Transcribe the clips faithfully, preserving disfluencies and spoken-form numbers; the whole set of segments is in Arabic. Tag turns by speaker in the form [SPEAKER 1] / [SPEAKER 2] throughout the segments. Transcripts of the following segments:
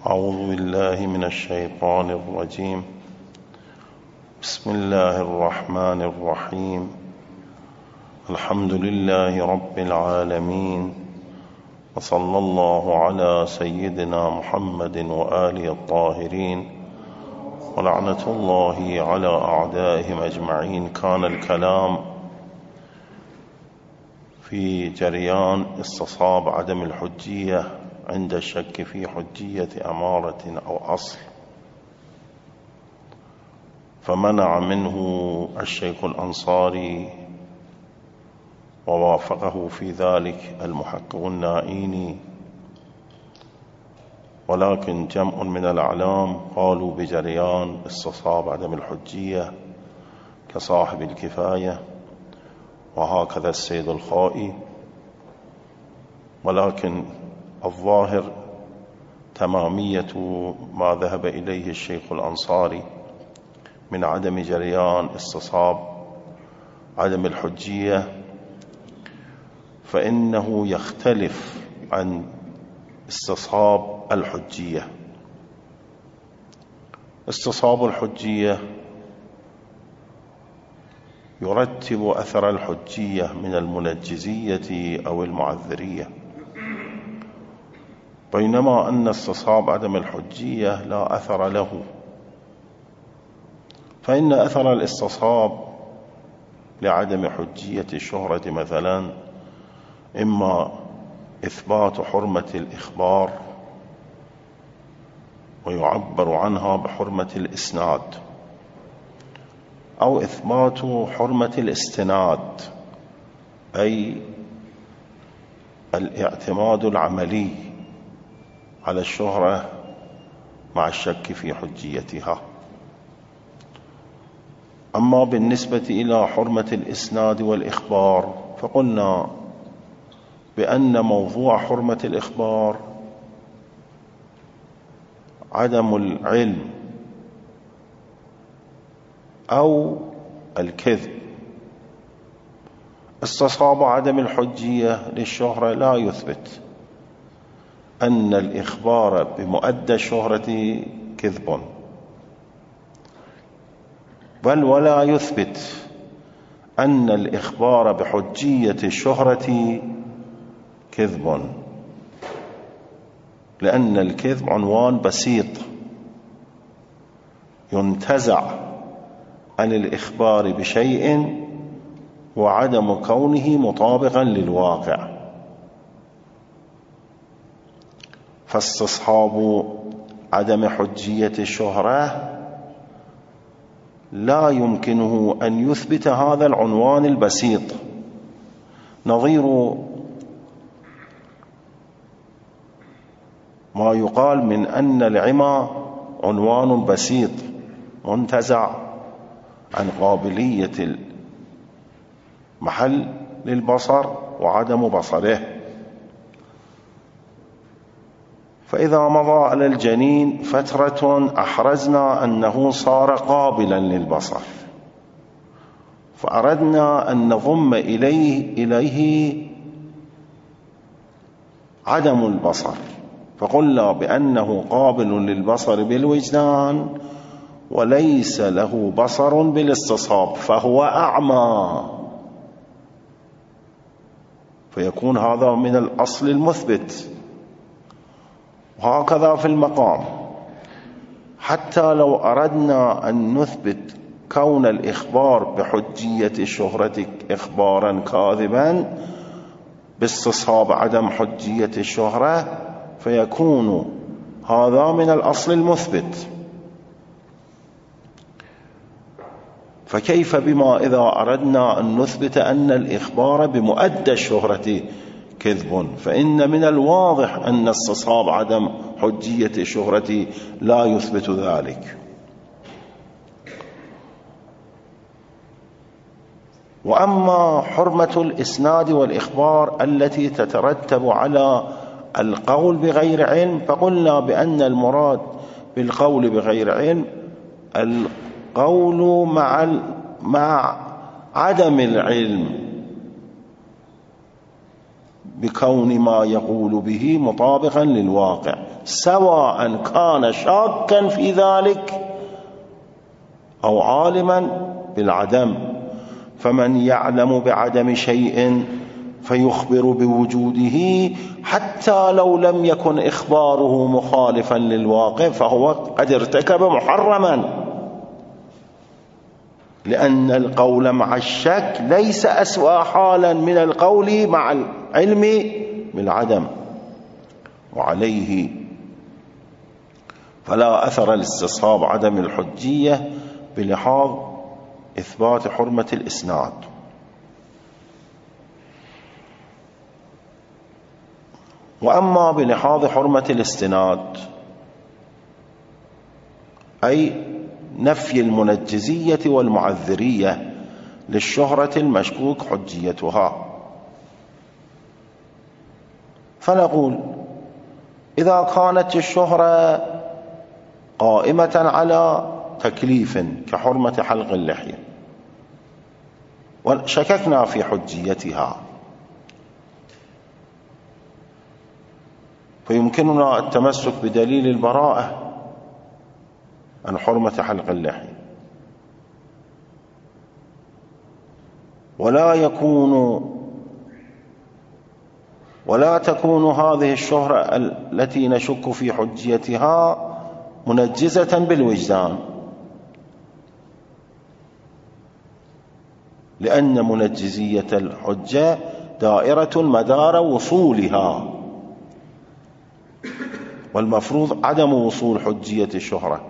[SPEAKER 1] أعوذ بالله من الشيطان الرجيم. بسم الله الرحمن الرحيم. الحمد لله رب العالمين، وصلى الله على سيدنا محمد وآله الطاهرين، ولعنة الله على أعدائهم أجمعين. كان الكلام في جريان استصحاب عدم الحجية عند الشك في حجية أمارة أو أصل، فمنع منه الشيخ الأنصاري ووافقه في ذلك المحقق النائيني، ولكن جمع من الأعلام قالوا بجريان استصحاب عدم الحجية كصاحب الكفاية، وهكذا السيد الخائي. ولكن الظاهر تمامية ما ذهب إليه الشيخ الأنصاري من عدم جريان استصحاب عدم الحجية، فإنه يختلف عن استصحاب الحجية. استصحاب الحجية يرتب أثر الحجية من المنجزية أو المعذرية، بينما أن استصحاب عدم الحجية لا أثر له. فإن أثر الاستصحاب لعدم حجية الشهرة مثلا إما إثبات حرمة الإخبار، ويعبر عنها بحرمة الإسناد، أو إثبات حرمة الاستناد، أي الاعتماد العملي على الشهرة مع الشك في حجيتها. أما بالنسبة إلى حرمة الإسناد والإخبار، فقلنا بأن موضوع حرمة الإخبار عدم العلم أو الكذب. استصحاب عدم الحجية للشهرة لا يثبت أن الإخبار بمؤدى الشهرة كذب، بل ولا يثبت أن الإخبار بحجية الشهرة كذب، لأن الكذب عنوان بسيط ينتزع عن الإخبار بشيء وعدم كونه مطابقا للواقع. فاستصحاب عدم حجية الشهرة لا يمكنه أن يثبت هذا العنوان البسيط، نظير ما يقال من أن العمى عنوان بسيط منتزع عن قابلية المحل للبصر وعدم بصره. فإذا مضى على الجنين فترة أحرزنا أنه صار قابلا للبصر، فأردنا أن نضم إليه, إليه عدم البصر، فقلنا بأنه قابل للبصر بالوجدان وليس له بصر بالاستصحاب، فهو أعمى، فيكون هذا من الأصل المثبت. وهكذا في المقام، حتى لو أردنا أن نثبت كون الإخبار بحجية الشهرة إخبارا كاذبا باستصحاب عدم حجية الشهرة، فيكون هذا من الأصل المثبت. فكيف بما إذا أردنا أن نثبت أن الإخبار بمؤدى الشهرة كذب؟ فإن من الواضح أن استصحاب عدم حجية الشهرة لا يثبت ذلك. وأما حرمة الإسناد والإخبار التي تترتب على القول بغير علم، فقلنا بأن المراد بالقول بغير علم القول مع مع عدم العلم بكون ما يقول به مطابقا للواقع. سواء كان شاكا في ذلك أو عالما بالعدم. فمن يعلم بعدم شيء فيخبر بوجوده حتى لو لم يكن إخباره مخالفا للواقع فهو قد ارتكب محرما، لأن القول مع الشك ليس أسوأ حالا من القول مع العلم بالعدم. وعليه فلا أثر لاستصحاب عدم الحجية بلحاظ إثبات حرمة الإسناد. وأما بلحاظ حرمة الاستناد أي نفي المنجزية والمعذرية للشهرة المشكوك حجيتها، فنقول إذا كانت الشهرة قائمة على تكليف كحرمة حلق اللحية وشككنا في حجيتها، فيمكننا التمسك بدليل البراءة عن حرمة حلق اللحية، ولا يكون ولا تكون هذه الشهرة التي نشك في حجيتها منجزة بالوجدان، لأن منجزية الحجة دائرة مدار وصولها، والمفروض عدم وصول حجية الشهرة.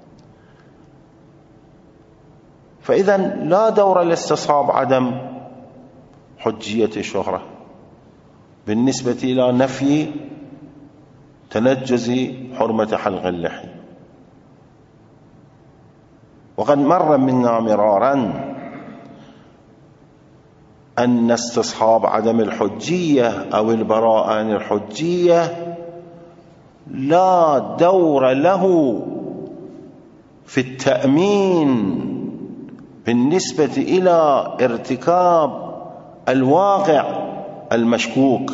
[SPEAKER 1] فإذا لا دور لاستصحاب عدم حجية الشهرة بالنسبة إلى نفي تنجز حرمة حلق اللحية. وقد مر منا مرارا أن استصحاب عدم الحجية أو البراءة عن الحجية لا دور له في التأمين بالنسبة إلى ارتكاب الواقع المشكوك.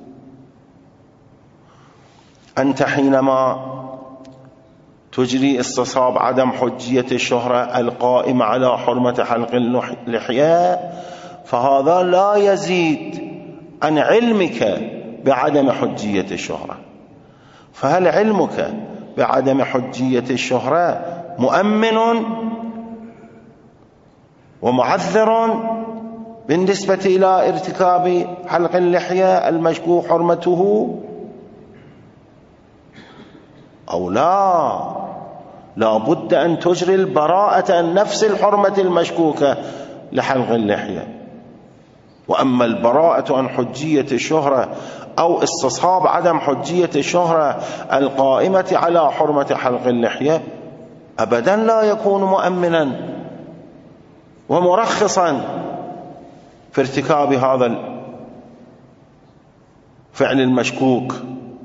[SPEAKER 1] أنت حينما تجري استصحاب عدم حجية الشهرة القائمة على حرمة حلق اللحية، فهذا لا يزيد عن علمك بعدم حجية الشهرة. فهل علمك بعدم حجية الشهرة مؤمن ومعذر بالنسبة إلى ارتكاب حلق اللحية المشكوك حرمته أو لا؟ لا بد أن تجري البراءة عن نفس الحرمة المشكوكة لحلق اللحية. وأما البراءة عن حجية الشهرة أو استصحاب عدم حجية الشهرة القائمة على حرمة حلق اللحية أبدا لا يكون مؤمنا ومرخصا في ارتكاب هذا الفعل المشكوك.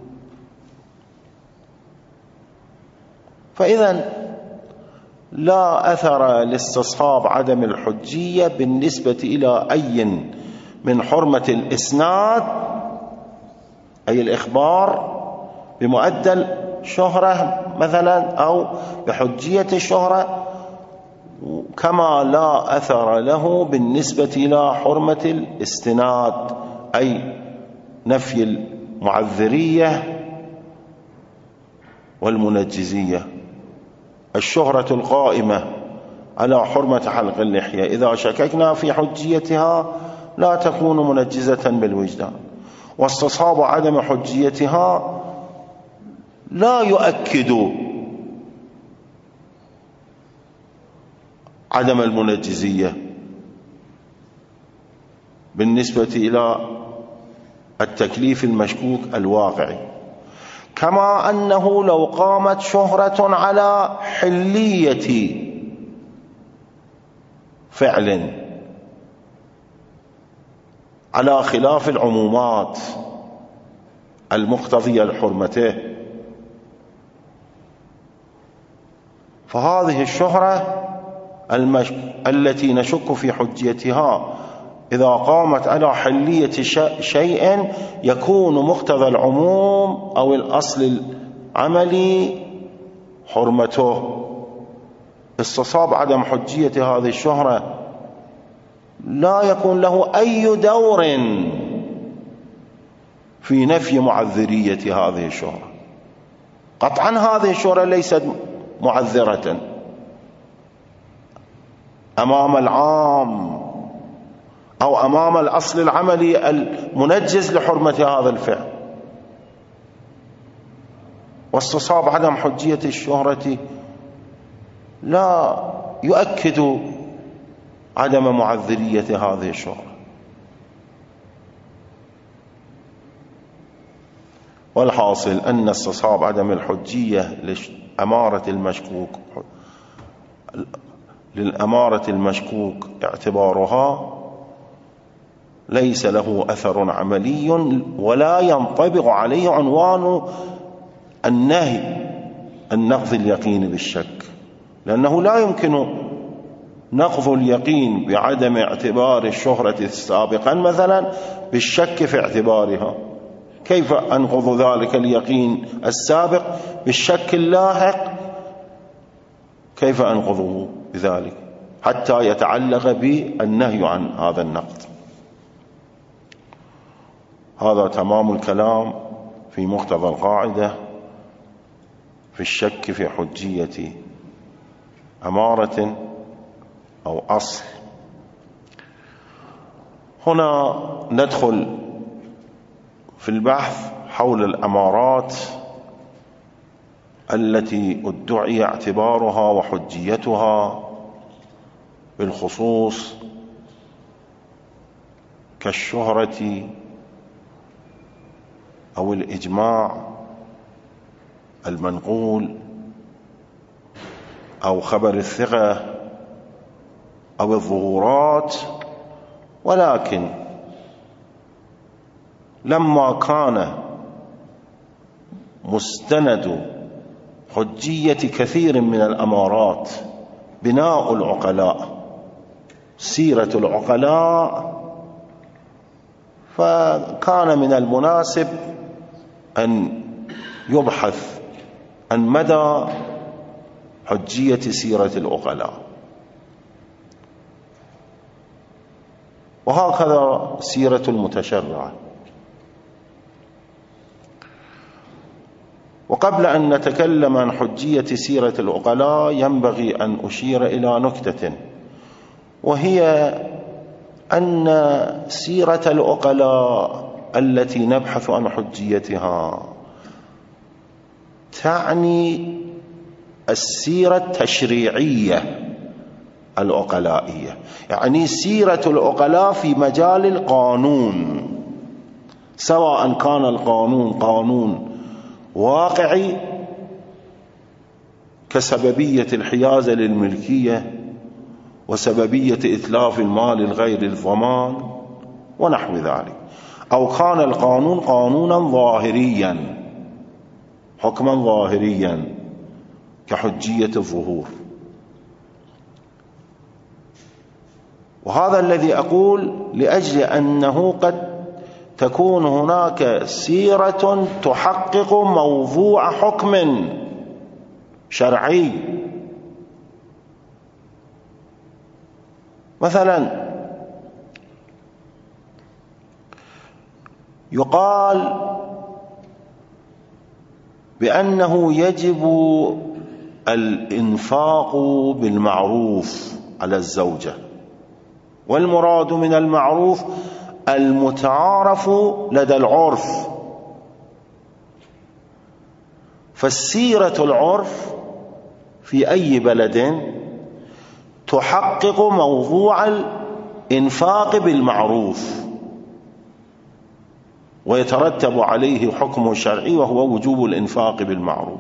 [SPEAKER 1] فإذا لا أثر لاستصحاب عدم الحجية بالنسبة إلى أي من حرمة الإسناد أي الإخبار بمؤدى الشهرة مثلا أو بحجية الشهرة، كما لا أثر له بالنسبة إلى حرمة الاستناد أي نفي المعذرية والمنجزية. الشهرة القائمة على حرمة حلق اللحية إذا شككنا في حجيتها لا تكون منجزة بالوجدان، واستصحاب عدم حجيتها لا يؤكد عدم المنجزية بالنسبة إلى التكليف المشكوك الواقعي. كما أنه لو قامت شهرة على حلية فعل على خلاف العمومات المقتضية لحرمته، فهذه الشهرة المش... التي نشك في حجيتها إذا قامت على حلية ش... شيء يكون مقتضى العموم أو الأصل عملي حرمته. استصاب عدم حجية هذه الشهرة لا يكون له أي دور في نفي معذرية هذه الشهرة. قطعا هذه الشهرة ليست معذرة أمام العام أو أمام الأصل العملي المنجز لحرمة هذا الفعل. واستصاب عدم حجية الشهرة لا يؤكد عدم معذرية هذه الشهرة. والحاصل أن استصاب عدم الحجية لأمارة المشكوك للأمارة المشكوك اعتبارها ليس له أثر عملي ولا ينطبق عليه عنوان النهي عن نقض اليقين بالشك، لأنه لا يمكن نقض اليقين بعدم اعتبار الشهرة سابقا مثلا بالشك في اعتبارها. كيف أنقض ذلك اليقين السابق بالشك اللاحق؟ كيف أنقضه بذلك حتى يتعلق بالنهي عن هذا النقض؟ هذا تمام الكلام في مقتضى القاعدة في الشك في حجية أمارة أو أصل. هنا ندخل في البحث حول الأمارات التي ادعي اعتبارها وحجيتها بالخصوص كالشهرة أو الإجماع المنقول أو خبر الثقة أو الظهورات. ولكن لما كان مستند حجية كثير من الأمارات بناء العقلاء سيرة العقلاء، فكان من المناسب أن يبحث عن مدى حجية سيرة العقلاء. وهكذا سيرة المتشرع. وقبل أن نتكلم عن حجية سيرة العقلاء ينبغي أن أشير إلى نكتة، وهي أن سيرة العقلاء التي نبحث عن حجيتها تعني السيرة التشريعية العقلائية، يعني سيرة العقلاء في مجال القانون، سواء كان القانون قانون واقعي كسببية الحيازة للملكية وسببية إتلاف المال الغير الضمان ونحو ذلك، أو كان القانون قانونا ظاهريا حكما ظاهريا كحجية الظهور. وهذا الذي أقول لأجل أنه قد تكون هناك سيرة تحقق موضوع حكم شرعي. مثلا يقال بأنه يجب الإنفاق بالمعروف على الزوجة، والمراد من المعروف المتعارف لدى العرف. فالسيرة العرف في أي بلد تحقق موضوع الإنفاق بالمعروف، ويترتب عليه حكم شرعي وهو وجوب الإنفاق بالمعروف.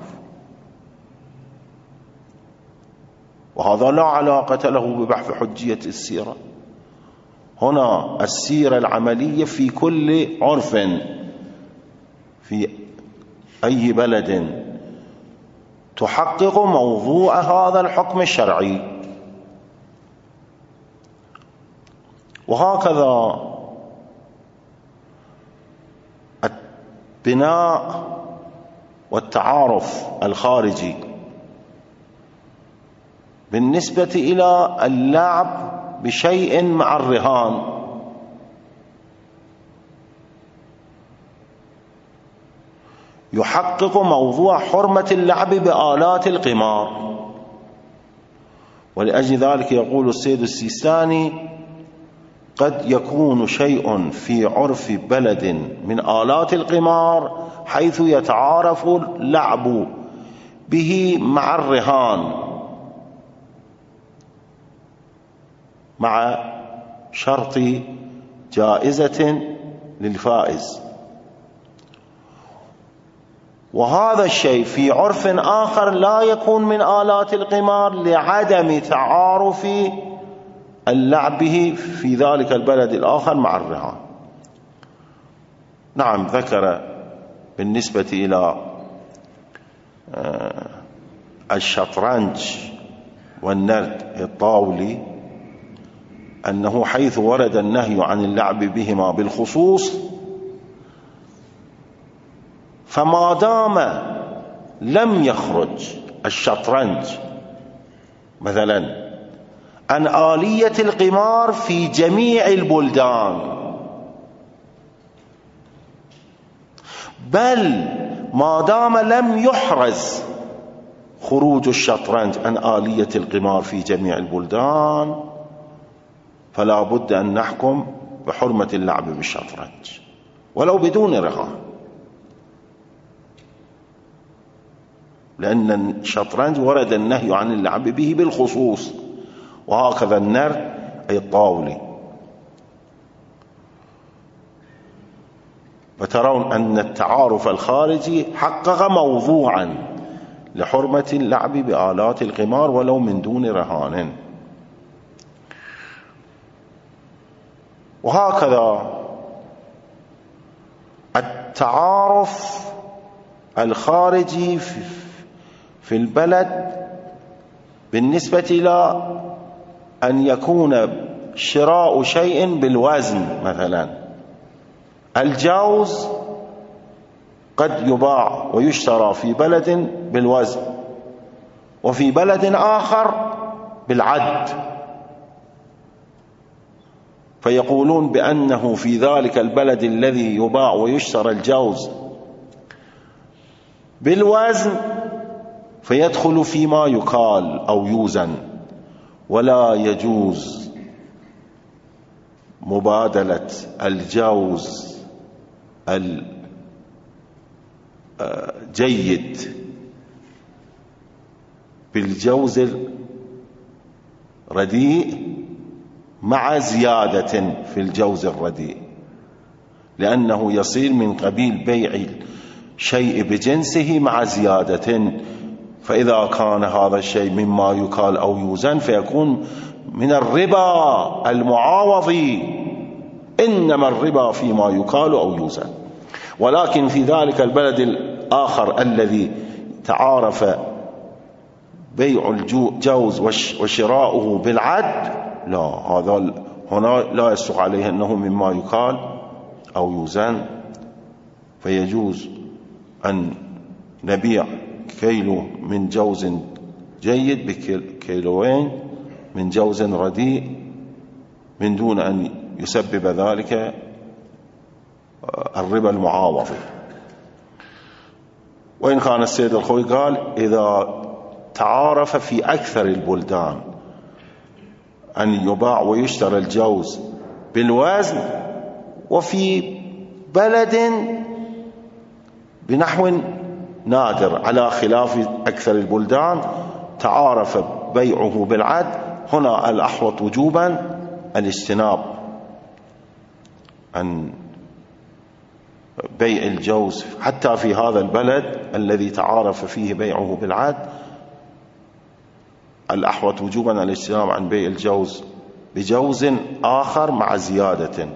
[SPEAKER 1] وهذا لا علاقة له ببحث حجية السيرة. هنا السيرة العملية في كل عرف في أي بلد تحقق موضوع هذا الحكم الشرعي. وهكذا بناء والتعارف الخارجي بالنسبة إلى اللعب بشيء مع الرهان يحقق موضوع حرمة اللعب بآلات القمار. ولأجل ذلك يقول السيد السيستاني: قد يكون شيء في عرف بلد من آلات القمار حيث يتعارف اللعب به مع الرهان مع شرط جائزة للفائز، وهذا الشيء في عرف آخر لا يكون من آلات القمار لعدم تعارف اللعب به في ذلك البلد الآخر مع الرهان. نعم، ذكر بالنسبة إلى الشطرنج والنرد الطاولي أنه حيث ورد النهي عن اللعب بهما بالخصوص، فما دام لم يخرج الشطرنج مثلا عن آلية القمار في جميع البلدان، بل ما دام لم يحرز خروج الشطرنج عن آلية القمار في جميع البلدان، فلا بد أن نحكم بحرمة اللعب بالشطرنج ولو بدون رهان، لأن الشطرنج ورد النهي عن اللعب به بالخصوص، وهكذا النرد أي الطاولي. وترون أن التعارف الخارجي حقق موضوعا لحرمة اللعب بآلات القمار ولو من دون رهان. وهكذا التعارف الخارجي في البلد بالنسبة إلى أن يكون شراء شيء بالوزن، مثلا الجوز قد يباع ويشترى في بلد بالوزن وفي بلد آخر بالعد، فيقولون بأنه في ذلك البلد الذي يباع ويشترى الجوز بالوزن فيدخل فيما يقال أو يوزن، ولا يجوز مبادلة الجوز الجيد بالجوز الرديء مع زيادة في الجوز الرديء، لأنه يصير من قبيل بيع شيء بجنسه مع زيادة، فإذا كان هذا الشيء مما يقال أو يوزن فيكون من الربا المعاوضي، إنما الربا فيما يقال أو يوزن. ولكن في ذلك البلد الآخر الذي تعارف بيع الجوز وشراؤه بالعد، لا، هذا هنا لا يصدق عليه أنه مما يقال أو يوزن، فيجوز أن نبيع كيلو من جوز جيد بكيلوين من جوز رديء من دون أن يسبب ذلك الربا المعاوض. وإن كان السيد الخوي قال إذا تعارف في أكثر البلدان أن يباع ويشترى الجوز بالوزن، وفي بلد بنحو نادر على خلاف أكثر البلدان تعارف بيعه بالعد، هنا الأحوط وجوبا الاجتناب عن بيع الجوز حتى في هذا البلد الذي تعارف فيه بيعه بالعد، الأحوط وجوبا الاجتناب عن بيع الجوز بجوز آخر مع زيادة.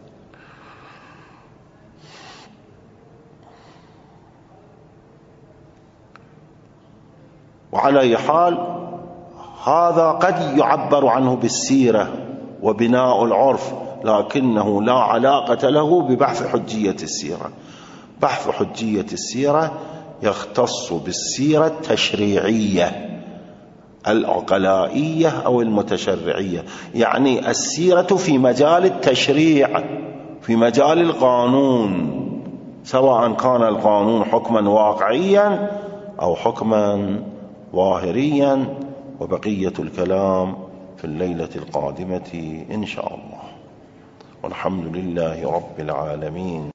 [SPEAKER 1] وعلى أي حال هذا قد يعبر عنه بالسيرة وبناء العرف، لكنه لا علاقة له ببحث حجية السيرة. بحث حجية السيرة يختص بالسيرة التشريعية العقلائية أو المتشرعية، يعني السيرة في مجال التشريع، في مجال القانون، سواء كان القانون حكما واقعيا أو حكما ظاهريا. وبقية الكلام في الليلة القادمة إن شاء الله، والحمد لله رب العالمين.